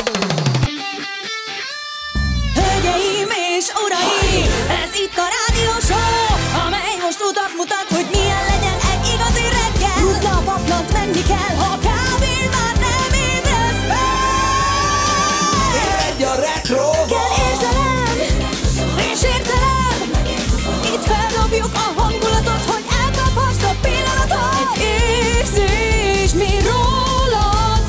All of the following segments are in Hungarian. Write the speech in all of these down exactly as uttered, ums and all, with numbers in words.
Hölgyeim és uraim, ez itt a rádió show, amely most utat mutat, hogy milyen legyen egy igazi reggel. Rutna a paplant, menni kell, ha kávén már nem ébresz fel. Egy a retro Kell érzelem és értelem, itt feldobjuk a hangulatot, hogy elkaphast a pillanatot. Egy érzés, mi rólad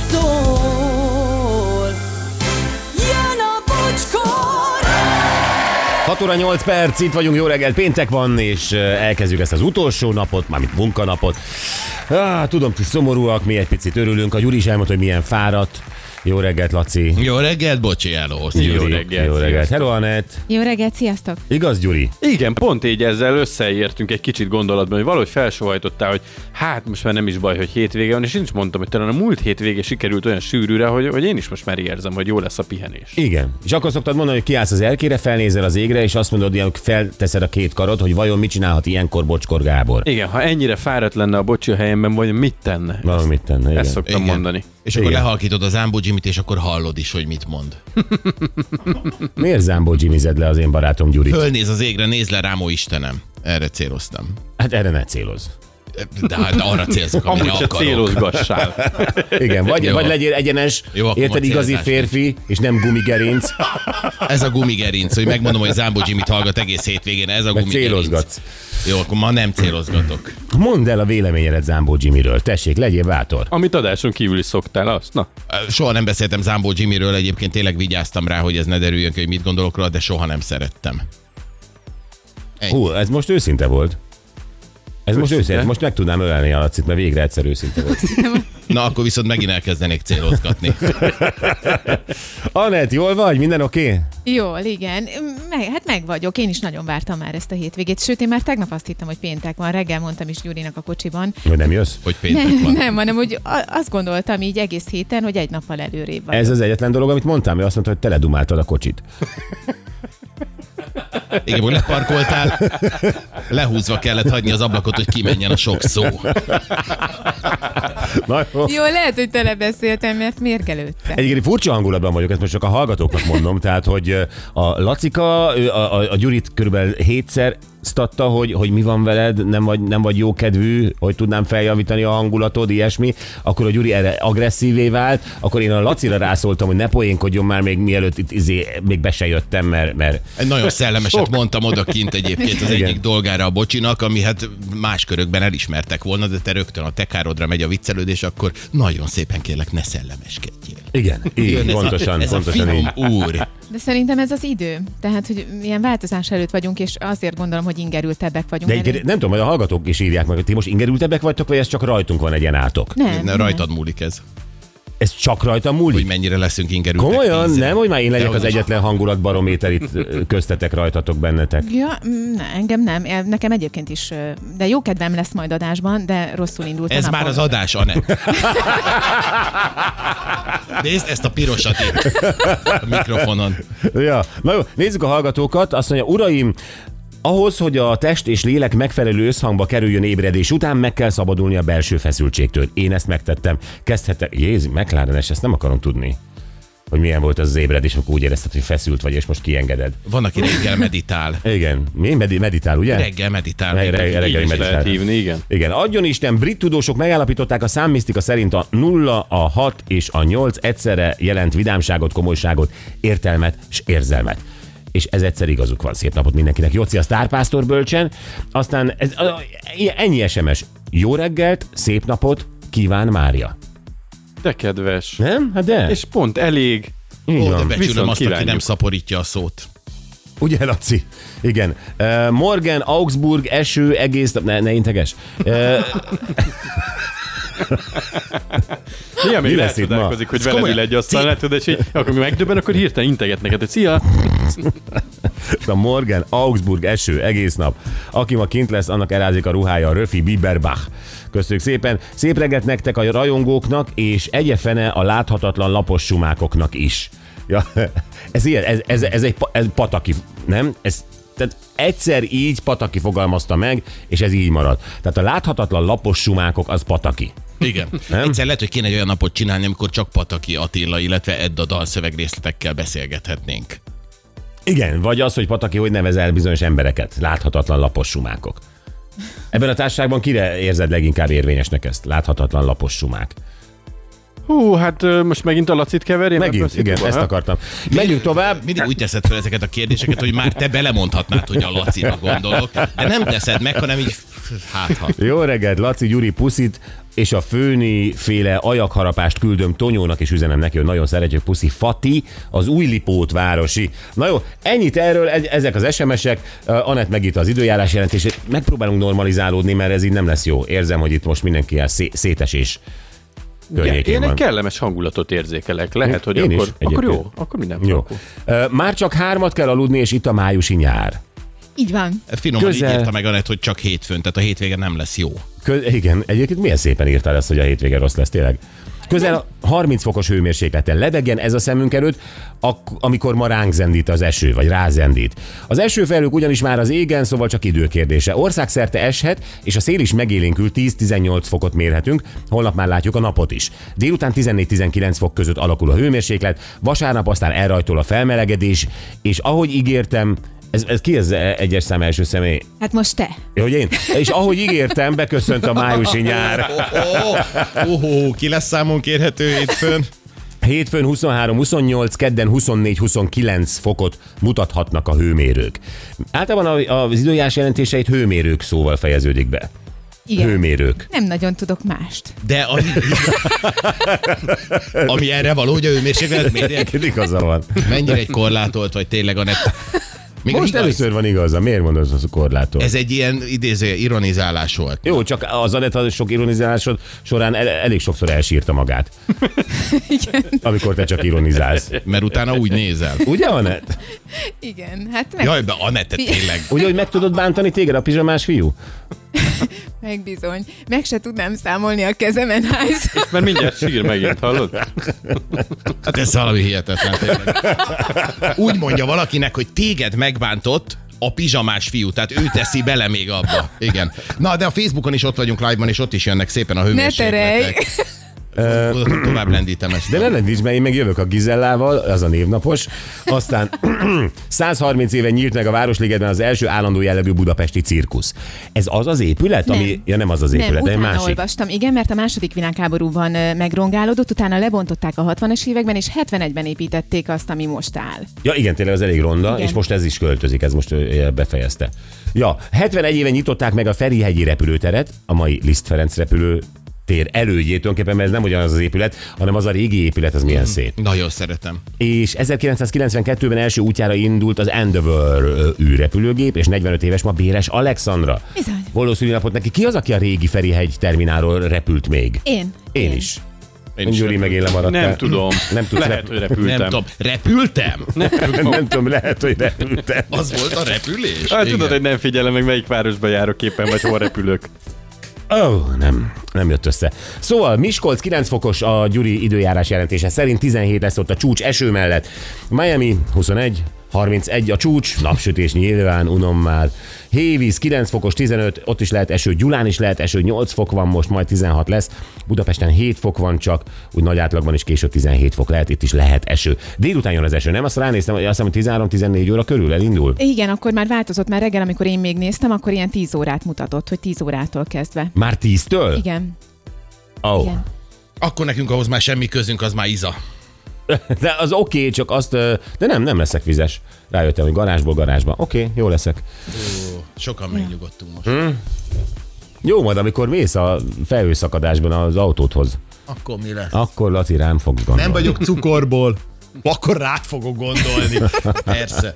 szól. Jön a bocskor! hat óra nyolc perc, itt vagyunk, jó reggel, péntek van, és elkezdjük ezt az utolsó napot, mármint munkanapot. Ah, tudom, ti szomorúak, mi egy picit örülünk, a Gyuri is elmondta, hogy milyen fáradt. Jó reggelt, Laci. Jó reggelt, bocsi, hello. Jó reggelt. Jó reggelt. Hello, Anett. Jó reggelt, sziasztok! Igaz, Gyuri? Igen, pont így ezzel összeértünk egy kicsit gondolatban, hogy valahogy felsóhajtottál, hogy hát most már nem is baj, hogy hétvége van, és én is mondtam, hogy talán a múlt hétvége sikerült olyan sűrűre, hogy, hogy én is most már érzem, hogy jó lesz a pihenés. Igen. És akkor szoktad mondani, hogy kiállsz az erkére, felnézel az égre, és azt mondod, hogy felteszed a két karod, hogy vajon mit csinálhat ilyenkor Bocskor Gábor. Igen, ha ennyire fáradt lenne a bocsi a helyemben, vagy mit tenne? Valami mit tenne, igen. Ezt szoktam Igen. mondani. És akkor Igen. lehalkítod az Ámbó Jimmy-t, és akkor hallod is, hogy mit mond. Miért Zámbó Jimmy-zed le az én barátom Gyurit? Fölnéz az égre, nézd le rám, ó Istenem. Erre céloztam. Hát erre ne célozz. De hát arra célzok, amire Amúgy se akarok. célozgassál. Igen, vagy, Jó. vagy legyél egyenes, Jó, akkor érted, ma igazi célzás férfi, és nem gumigerinc, Ez a gumigerinc, hogy megmondom, hogy Zámbó Jimmy-t hallgat egész hétvégén, ez a mert gumigerinc. célozgatsz. Jó, akkor ma nem célozgatok. Mondd el a véleményedet Zámbó Jimmyről. Tessék, legyél bátor. Amit adáson kívül is szoktál, azt? Na, Soha nem beszéltem Zámbó Jimmyről, egyébként tényleg vigyáztam rá, hogy ez ne derüljön ki, hogy mit gondolok róla, de soha nem szerettem. Ennyi. Hú, ez most őszinte volt. Ez most őszinte. Most meg tudnám ölelni a Lacit, mert végre egyszer őszinte volt. Na, akkor viszont megint elkezdenék célozgatni. Anett, jól vagy? Minden oké? Okay? Jól, igen. Meg, hát meg vagyok. Én is nagyon vártam már ezt a hétvégét. Sőt, én már tegnap azt hittem, hogy péntek van. Reggel mondtam is Gyurinak a kocsiban. Hogy nem jössz? Hogy péntek Nem, van. nem, hanem hogy a- azt gondoltam így egész héten, hogy egy nappal előrébb vagyok. Ez az egyetlen dolog, amit mondtam, mert azt mondta, hogy teledumáltad a kocsit. Igen, hogy leparkoltál, lehúzva kellett hagyni az ablakot, hogy kimenjen a sok szó. Na, jó. Jó, lehet, hogy tele beszéltem, mert mérgelődtem. Egyébként furcsa hangulatban vagyok, ezt most csak a hallgatóknak mondom, tehát, hogy a Lacika, ő a, a, a Gyurit körülbelül hétszer sztatta, hogy, hogy mi van veled, nem vagy, nem vagy jó kedvű, hogy tudnám feljavítani a hangulatod, ilyesmi, akkor a Gyuri erre agresszívé vált, akkor én a Lacira rászóltam, hogy ne poénkodjon már még mielőtt itt izé, még be se jöttem, mert, mert Egy nagyon szellemeset mondtam odakint egyébként az Igen. egyik dolgára a bocsinak, ami hát más körökben elismertek volna, de te rögtön a te károdra megy a viccelődés, akkor nagyon szépen kérlek, ne szellemeskedjél. igen, így, pontosan, ez pontosan a így. finom úr. De szerintem ez az idő. Tehát, hogy ilyen változás előtt vagyunk, és azért gondolom, hogy ingerültebbek vagyunk. De egyébként nem tudom, hogy a hallgatók is írják meg, hogy ti most ingerültebbek vagytok, vagy ez csak rajtunk van egy ilyen átok? Nem, Ne, rajtad múlik ez, Ez csak rajtam hogy múlik? mennyire leszünk ingerültek. Komolyan? tízre. Nem, hogy már én legyek Dehogy az is. egyetlen hangulatbarométer itt ö, köztetek, rajtatok, bennetek. Ja, mm, ne, engem nem. El- Nekem egyébként is, ö, de jó kedvem lesz majd adásban, de rosszul indult a Ez napom. már az adás, Anett. Nézd ezt a pirosat itt a mikrofonon. Ja. Na jó, nézzük a hallgatókat. Azt mondja, uraim, ahhoz, hogy a test és lélek megfelelő összhangba kerüljön ébredés után, meg kell szabadulni a belső feszültségtől. Én ezt megtettem. Kezdhetek. Jézus, McLaren-es, ezt nem akarom tudni. Hogy milyen volt az, az ébredés, amikor úgy érezted, hogy feszült vagy, és most kiengeded. Van, aki reggel meditál. Igen. Mi? Medi- meditál, ugye? Reggel meditál. Re- re- Reggel. reggeli így is meditál. lehet hívni, igen. Igen, adjon Isten, brit tudósok megállapították, a számmisztika szerint a nulla, a hat és a nyolc egyszerre jelent vidámságot, komolyságot, értelmet és érzelmet. És ez egyszer igazuk van. Szép napot mindenkinek. Jóci a sztárpásztor bölcsen. Aztán ez, ennyi es em es. Jó reggelt, szép napot, kíván Mária. De kedves. Nem? Hát de. És pont elég. Így Ó, de van. becsülöm Viszont azt, aki kívánjuk. nem szaporítja a szót. Ugye, Laci? Igen. Uh, Morgan, Augsburg, eső, egész nap... Ne, ne integes. Uh, Ja, még Mi lehet lesz itt ma? csodálkozik, hogy veled komolyan. ül egy asztal, látod, és így, akkor mi megdöbben, akkor hirtelen integet neked, hogy szia! a Morgan, Augsburg, eső, egész nap. Aki ma kint lesz, annak elázik a ruhája, a Röfi Biberbach. Köszönjük szépen. Szép reggelt nektek a rajongóknak, és egyefene a láthatatlan lapos sumákoknak is. Ja, ez ilyen, ez, ez, ez egy pa- ez pataki, nem? Ez, tehát egyszer így Pataki fogalmazta meg, és ez így marad. Tehát a láthatatlan lapos sumákok az Pataki. Igen. Nem? Egyszer lehet, hogy kéne egy olyan napot csinálni, amikor csak Pataki Attila, illetve Edda dalszövegrészletekkel beszélgethetnénk. Igen, vagy az, hogy Pataki hogy nevezel bizonyos embereket, láthatatlan lapos sumákok. Ebben a társaságban kire érzed leginkább érvényesnek ezt? Láthatatlan lapos sumák. Hú, hát ö, most megint a Lacit keverjem? Megint, ebbe a igen, szituba, ezt ha? akartam. Megyünk tovább. Mindig úgy teszed fel ezeket a kérdéseket, hogy már te belemondhatnád, hogy a Lacira gondolok, de nem teszed meg, hanem így hát ha. Jó reggelt, Laci, Gyuri, puszit, és a főni féle ajakharapást küldöm Tonyónak, és üzenem neki, hogy nagyon szeretjük, puszi, Fati, az Újlipót városi. Na jó, ennyit erről, e- ezek az es em esek, uh, Anett megírta az időjárás jelentését, megpróbálunk normalizálódni, mert ez így nem lesz jó. Érzem, hogy itt most mindenki el szé- szétesés környékén Én egy van. kellemes hangulatot érzékelek. Lehet, hogy Én is, akkor, akkor egyébként. jó, akkor minden Jó. akkor. Uh, már csak hármat kell aludni, és itt a májusi nyár. Így van. Finoman Közel. így írta meg Anett, hogy csak hétfőn, tehát a hétvége nem lesz jó. Kö- igen, egyébként milyen szépen írtál ezt, hogy a hétvége rossz lesz, tényleg. Közel harminc fokos hőmérsékleten lebegjen ez a szemünk előtt, ak- amikor ma ránk zendít az eső, vagy rázendít. Az esőfelhők ugyanis már az égen, szóval csak időkérdése. Országszerte eshet, és a szél is megélénkül, tíz-tizennyolc fokot mérhetünk, holnap már látjuk a napot is. Délután tizennégy-tizenkilenc fok között alakul a hőmérséklet, vasárnap aztán elrajtol a felmelegedés, és ahogy ígértem, ez, ez ki ez egyes szám első személy? Hát most te. Hogy én? És ahogy ígértem, beköszönt a májusi nyár. Oh, oh, oh, ki lesz számon kérhető hétfőn? Hétfőn huszonhárom huszonnyolc, kedden huszonnégy huszonkilenc fokot mutathatnak a hőmérők. Általában az időjárás jelentéseit hőmérők szóval fejeződik be. Igen. Hőmérők. Nem nagyon tudok mást. De a... ami erre való, hogy a hőmérséklet mérjek, Igaza van. mennyire egy korlátolt, vagy tényleg Anett. Még Most igaz, először van igaza. Miért mondod az a korlátot? ez egy ilyen idéző ironizálás volt. Jó, csak az Anett sok ironizálásod során el, elég sokszor elsírta magát. Igen. Amikor te csak ironizálsz. Mert utána úgy nézel. Ugye, Anett? Igen, hát meg, Jaj, be Anett, te tényleg. Ugye, hogy meg tudod bántani téged a pizsamás fiú? meg bizony. Meg se tudnám számolni a kezemen hányszor. Mert mindjárt sír megint, hallod? Hát ez valami hihetetlen tényleg. Úgy mondja valakinek, hogy téged megbántott a pizsamás fiú, tehát ő teszi bele még abba. Igen. Na, de a Facebookon is ott vagyunk live-ban, és ott is jönnek szépen a Ne terelj! hőmérsékletek. Oda tovább lendítem ezt. De ne lendíts, mert én meg jövök a Gizellával, az a névnapos. Aztán száz harminc éve nyílt meg a Városligetben az első állandó jellegű budapesti cirkusz. Ez az az épület, ami... Nem. Ja, nem az az épület, Nem, de egy utána másik. olvastam, igen, mert a második világháborúban ö, megrongálódott, utána lebontották a hatvanas években, és hetvenegyben építették azt, ami most áll. Ja, igen, tényleg az elég ronda, Igen. és most ez is költözik, ez most ö, befejezte. Ja, hetvenegy éve nyitották meg a Ferihegyi repülőteret, a mai Liszt Ferenc repülő tér elődjét tulajdonképpen, mert ez nem ugyanaz az épület, hanem az a régi épület, az milyen szép. Nagyon szeretem. És ezerkilencszázkilencvenkettőben első útjára indult az Endeavour ö, űrrepülőgép, és negyvenöt éves ma Béres Alexandra. Bizony. Boldog szülinapot neki. Ki az, aki a régi Ferihegy terminálról repült még? Én. Én is. Én is Gyuri, meg én lemaradtál. Nem tudom. Nem tudsz Lehet, rep- hogy repültem. Nem tudom. Repültem? nem, nem tudom, lehet, hogy repültem. Az volt a repülés? Hát Igen. tudod, hogy nem figyelem meg, melyik városba járok éppen, vagy hol repülök. Ó, oh, nem, nem jött össze. Szóval Miskolc kilenc fokos a Gyuri időjárás jelentése szerint, tizenhét lesz ott a csúcs eső mellett. Miami huszonegy, harmincegy a csúcs, napsütés nyilván, unom már. Hévíz kilenc fokos, tizenöt, ott is lehet eső, Gyulán is lehet eső, nyolc fok van most, majd tizenhat lesz. Budapesten hét fok van csak, úgy nagy átlagban is később tizenhét fok lehet, itt is lehet eső. Délután jön az eső, nem? Azt ránéztem, hogy azt hiszem, hogy tizenhárom-tizennégy óra körül elindul. Igen, akkor már változott, már reggel, amikor én még néztem, akkor ilyen tíz órát mutatott, hogy tíz órától kezdve. Már tíztől? Igen. Oh. Igen. Akkor nekünk ahhoz már semmi közünk, az már iza. De az oké, okay, csak azt, ö, de nem, nem leszek vizes. Rájöttem, hogy garázsból garázsba. Oké, okay, jó leszek. Ó, sokan megnyugodtunk most. Hmm? Jó, majd amikor mész a felhőszakadásban az autódhoz, Akkor mi lesz? akkor Laci rám fogsz gondolni. Nem vagyok cukorból. Akkor rád fogok gondolni. Persze.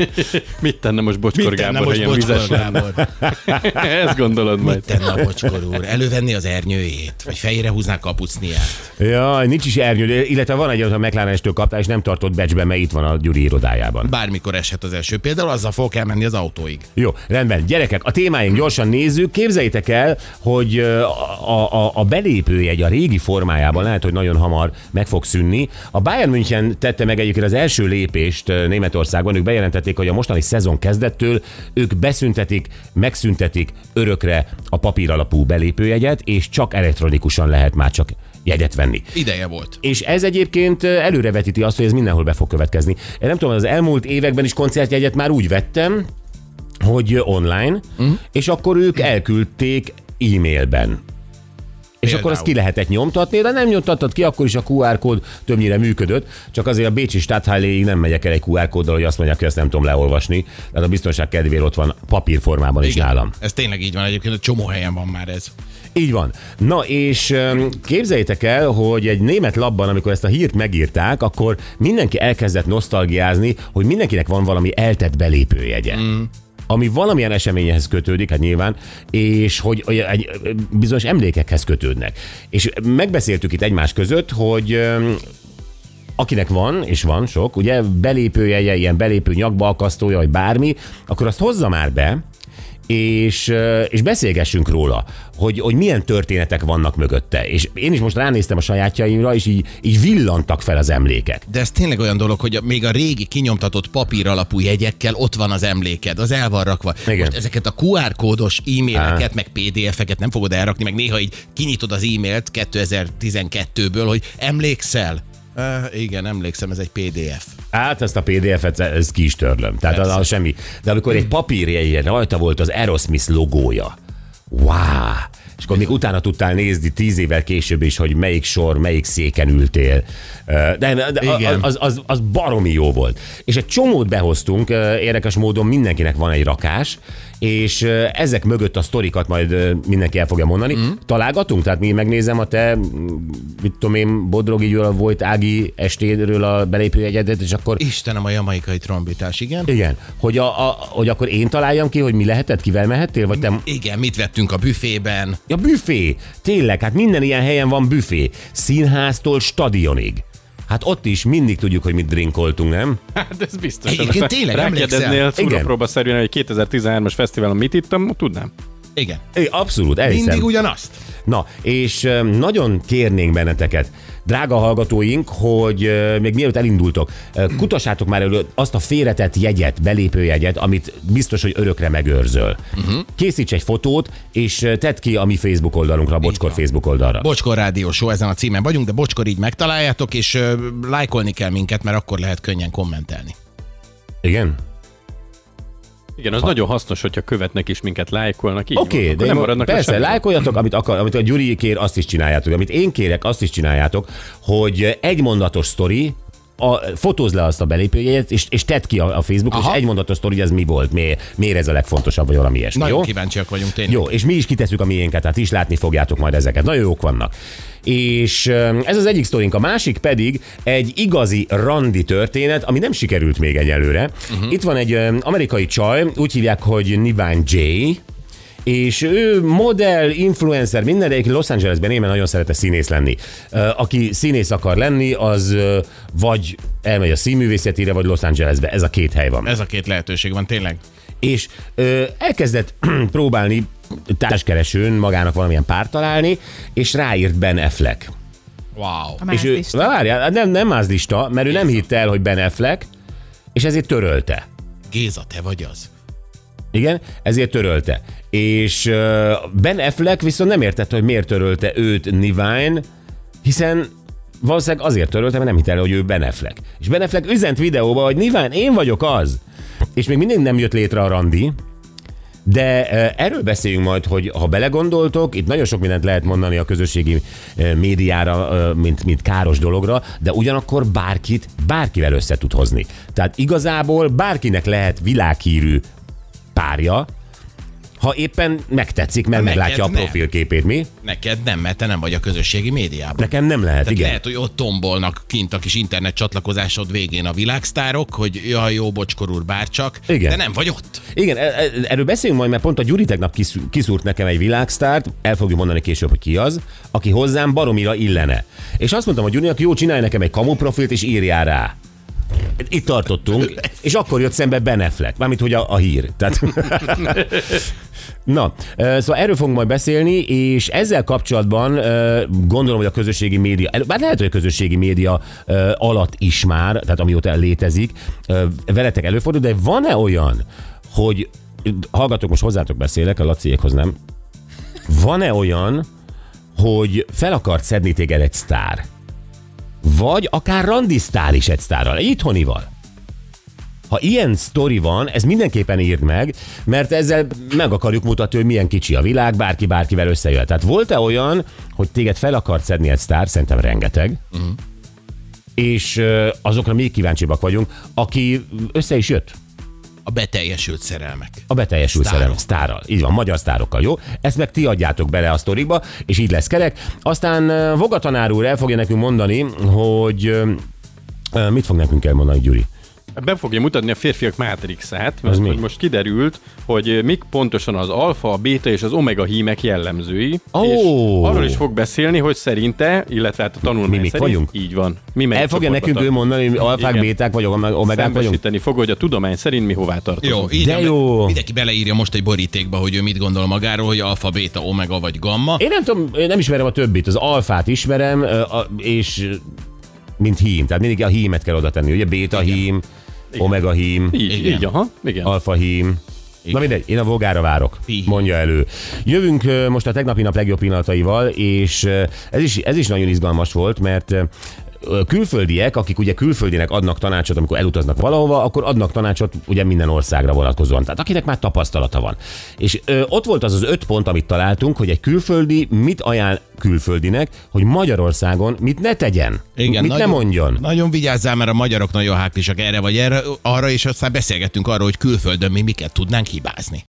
Mit tenne most Bocskor Mit tenne Gábor, ha most ilyen Bocskor vizes lenne? Gábor? Ezt gondolod majd. Mit tenne a Bocskor úr? Elővenni az ernyőjét? Vagy fejére húznák kapucniát? Jaj, nincs is ernyő, illetve van egy, amit a McLaren-estől kaptál, és nem tartott becsben, mert itt van a Gyuri irodájában. Bármikor eshet az eső. Például azzal fogok elmenni az autóig. Jó, rendben. Gyerekek, a témáink gyorsan nézzük. Képzeljétek el, hogy ö, a, a, a belépőjegy a régi formájában lehet, hogy nagyon hamar meg fog szűnni. A Bayern München tette meg egyébként az első lépést Németországban. Ők bejelentették, hogy a mostani szezon kezdettől ők beszüntetik, megszüntetik örökre a papír alapú belépőjegyet, és csak elektronikusan lehet már csak jegyet venni. Ideje volt. És ez egyébként előrevetíti azt, hogy ez mindenhol be fog következni. Én nem tudom, az elmúlt években is koncertjegyet már úgy vettem, hogy online, mm. és akkor ők elküldték e-mailben. És Például. akkor azt ki lehetett nyomtatni, de nem nyomtattad ki, akkor is a kú ár kód többnyire működött, csak azért a bécsi Stadthalle-ig nem megyek el egy kú ár kóddal, hogy azt mondják, hogy ezt nem tudom leolvasni, tehát a biztonság kedvéért ott van papírformában is nálam. Ez tényleg így van, egyébként a csomó helyen van már ez. Így van. Na és képzeljétek el, hogy egy német labban, amikor ezt a hírt megírták, akkor mindenki elkezdett nosztalgiázni, hogy mindenkinek van valami eltett belépőjegye. Mm. Ami valamilyen eseményhez kötődik, hát nyilván, és hogy egy bizonyos emlékekhez kötődnek. És megbeszéltük itt egymás között, hogy akinek van, és van sok, ugye belépőjegye, ilyen belépő nyakbalkasztója, vagy bármi, akkor azt hozza már be, és, és beszélgessünk róla, hogy, hogy milyen történetek vannak mögötte. És én is most ránéztem a sajátjaimra, és így, így villantak fel az emlékek. De ez tényleg olyan dolog, hogy még a régi kinyomtatott papír alapú jegyekkel ott van az emléked, az el van rakva. Igen. Most ezeket a kú ár kódos e-maileket, meg pé dé ef-eket nem fogod elrakni, meg néha így kinyitod az e-mailt kétezer-tizenkettőből, hogy emlékszel? Uh, igen, emlékszem, ez egy pé dé ef. Hát ezt a pé dé ef-et ezt ki is törlöm. Tehát az, az semmi. De amikor egy papírjegyen rajta volt az Aerosmith logója. Wow! És akkor még utána tudtál nézni tíz évvel később is, hogy melyik sor, melyik széken ültél. De, de Igen. az, az, az baromi jó volt. És egy csomót behoztunk, érdekes módon mindenkinek van egy rakás, és ezek mögött a sztorikat majd mindenki el fogja mondani. Mm. Találgatunk? Tehát mi megnézem a te, mit tudom én, Bodrogi Gyula volt Ági estéről a belépőjegyedet, és akkor... Istenem, a jamaikai trombitás, igen? Igen, hogy, a, a, hogy akkor én találjam ki, hogy mi lehetett, kivel mehettél, vagy te... Igen, mit vettünk a büfében? Ja, büfé! Tényleg, hát minden ilyen helyen van büfé. Színháztól stadionig. Hát ott is mindig tudjuk, hogy mit drinkoltunk, nem? Hát ez biztos. Egyébként tényleg Rákérdeznél szúrópróbaszerűen, hogy kétezer-tizenhármas fesztiválon mit ittam, tudnám. Igen. É, abszolút, elhiszem. Mindig ugyanazt. Na, és nagyon kérnénk benneteket, drága hallgatóink, hogy még mielőtt elindultok, kutassátok már elő azt a félretett jegyet, belépőjegyet, amit biztos, hogy örökre megőrzöl. Uh-huh. Készíts egy fotót, és tedd ki a mi Facebook oldalunkra, a Bocskor Facebook oldalra. Bocskor Rádió Show, ezen a címen vagyunk, de Bocskor így megtaláljátok, és uh, lájkolni kell minket, mert akkor lehet könnyen kommentelni. Igen? Igen, az ha. nagyon hasznos, hogyha követnek is minket, lájkolnak. Oké, okay, de nem maradnak persze, lájkoljatok, amit, akar, amit a Gyuri kér, azt is csináljátok. Amit én kérek, azt is csináljátok, hogy egy mondatos sztori, a, fotózd le azt a belépőjegyet, és, és tedd ki a, a Facebookon, és egy mondatos sztori, hogy ez mi volt, miért, miért ez a legfontosabb, vagy valami ilyesmi. Nagyon jó? kíváncsiak vagyunk tényleg. Jó, és mi is kiteszük a miénket, tehát is látni fogjátok majd ezeket. Nagyon jók vannak. És ez az egyik sztorink, a másik pedig egy igazi randi történet, ami nem sikerült még egyelőre. Uh-huh. Itt van egy amerikai csaj, úgy hívják, hogy Nivine J, és ő modell, influencer, minden, egyébként Los Angelesben én nagyon szeretne színész lenni. Aki színész akar lenni, az vagy elmegy a színművészetére, vagy Los Angelesbe. Ez a két hely van. Ez a két lehetőség van, tényleg. És ö, elkezdett próbálni társkeresőn magának valamilyen párt találni, és ráírt Ben Affleck. Wow. A És ő, várjál, nem, nem mázlista, mert ő nem hitte el, hogy Ben Affleck, és ezért törölte. Géza, te vagy az. Igen, ezért törölte. És uh, Ben Affleck viszont nem értette, hogy miért törölte őt Nivine, hiszen valószínűleg azért törölte, mert nem hitte el, hogy ő Ben Affleck. És Ben Affleck üzent videóba, hogy Nivine, én vagyok az. És még mindig nem jött létre a randi, de uh, erről beszéljünk majd, hogy ha belegondoltok, itt nagyon sok mindent lehet mondani a közösségi uh, médiára, uh, mint, mint káros dologra, de ugyanakkor bárkit, bárkivel össze tud hozni. Tehát igazából bárkinek lehet világhírű párja, ha éppen megtetszik, mert Neked meglátja a nem. profilképét, mi? Neked nem, mert te nem vagy a közösségi médiában. Nekem nem lehet, Tehát igen. lehet, hogy ott tombolnak kint a kis internet csatlakozásod végén a világsztárok, hogy jaj, jó, Bocskor úr, bárcsak, Igen. de nem vagy ott. Igen, e- e- erről beszélünk majd, mert pont a Gyuri tegnap kiszú- kiszúrt nekem egy világsztárt, el fogjuk mondani később, hogy ki az, aki hozzám baromira illene. És azt mondtam a Gyurinak, jó, csinálj nekem egy kamu profilt, és írjál rá. itt tartottunk, és akkor jött szembe Ben Affleck, mármint hogy a, a hír. Tehát... Na, szóval erről fogunk majd beszélni, és ezzel kapcsolatban gondolom, hogy a közösségi média, bár lehet, hogy a közösségi média alatt is már, tehát amióta létezik, veletek előfordul, de van-e olyan, hogy hallgatok, most hozzátok beszélek, a Laciékhoz nem, van-e olyan, hogy fel akart szedni téged egy sztár? Vagy akár randisztál is egy sztárral, egy itthonival? Ha ilyen sztori van, ez mindenképpen írd meg, mert ezzel meg akarjuk mutatni, hogy milyen kicsi a világ, bárki bárkivel összejöhet. Tehát volt-e olyan, hogy téged fel akart szedni egy sztár, szerintem rengeteg, uh-huh. és azokra még kíváncsibbak vagyunk, aki össze is jött? A beteljesült szerelmek. A beteljesült Sztárok. szerelmek, sztárral. Így van, magyar sztárokkal, jó? Ezt meg ti adjátok bele a sztorikba, és így lesz kerek. Aztán Voga tanár úr el fogja nekünk mondani, hogy mit fog nekünk elmondani, Gyuri? Be fogja mutatni a férfiak mátrixát, mert hogy most kiderült, hogy mik pontosan az alfa, a béta és az omega hímek jellemzői. Oh. És arról is fog beszélni, hogy szerinte, illetve hát a tanulmány mi mik szerint vagyunk? Így van. Mi El fogja nekünk ő mondani, hogy alfák, igen. béták vagy omegák vagyunk? Szembesíteni fog, hogy a tudomány szerint mi hová tartozunk. Jó, de jó. Mindenki beleírja most egy borítékba, hogy ő mit gondol magáról, hogy alfa, béta, omega vagy gamma. Én nem tudom, én nem ismerem a többit. Az alfát ismerem, és mint hím. Tehát mindig a hímet kell oda tenni. Ugye béta hím, omega hím, így, így, aha, igen. alfa hím. Igen. Na mindegy, én a Vogára várok, mondja elő. Jövünk most a tegnapi nap legjobb pillanataival, és ez is, ez is nagyon izgalmas volt, mert külföldiek, akik ugye külföldinek adnak tanácsot, amikor elutaznak valahova, akkor adnak tanácsot ugye minden országra vonatkozóan. Tehát akinek már tapasztalata van. És ö, ott volt az az öt pont, amit találtunk, hogy egy külföldi mit ajánl külföldinek, hogy Magyarországon mit ne tegyen. Igen, mit nagyon, ne mondjon. Nagyon vigyázzál, mert a magyarok nagyon háklisak erre vagy erre, arra, és aztán beszélgettünk arról, hogy külföldön mi miket tudnánk hibázni.